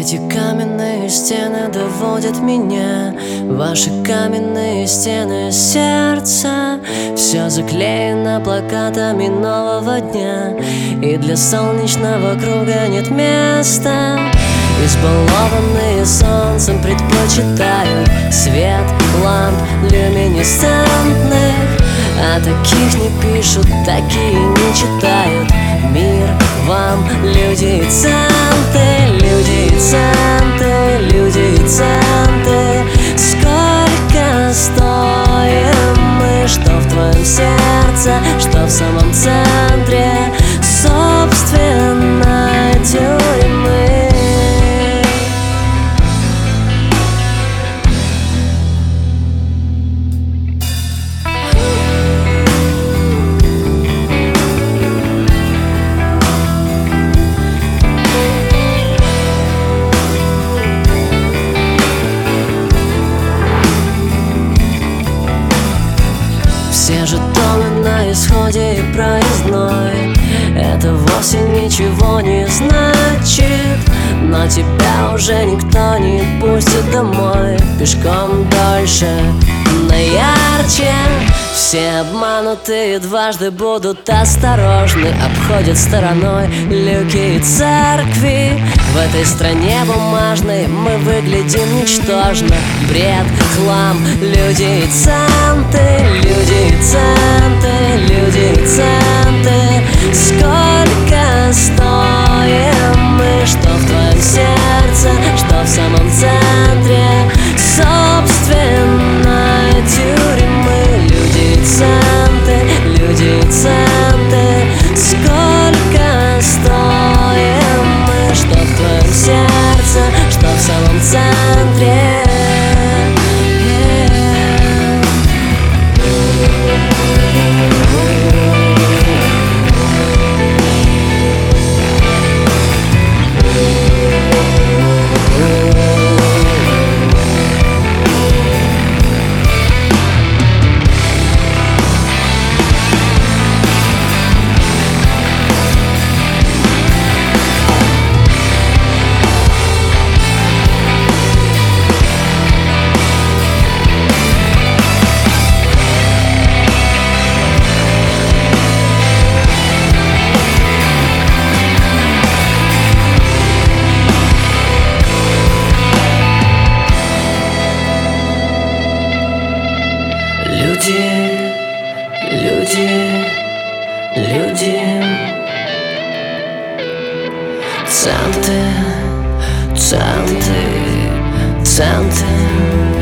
Эти каменные стены доводят меня, ваши каменные стены сердца. Все заклеено плакатами нового дня, и для солнечного круга нет места. Избалованные солнцем предпочитают свет ламп люминесцентных, а таких не пишут, такие не читают. Мир вам, люди и центы, люди и центы, люди и центы. Сколько стоим мы, что в твоем сердце, что в самом центре собственной тюрьмы. Все жетоны на исходе и проездной, это вовсе ничего не значит. Но тебя уже никто не пустит домой, пешком дольше, но ярче. Все обманутые дважды будут осторожны, обходят стороной люки и церкви. В этой стране бумажной мы выглядим ничтожно. Бред, хлам, люди и центы, люди и центы, люди и центы. Сколько стоим мы, что в твоем сердце, что в самом центре собственной тюрьмы. Люди и центы, люди и центы. Сколько стоим мы, что в твоем сердце, что в самом центре. Люди, люди, центы, центы, центы.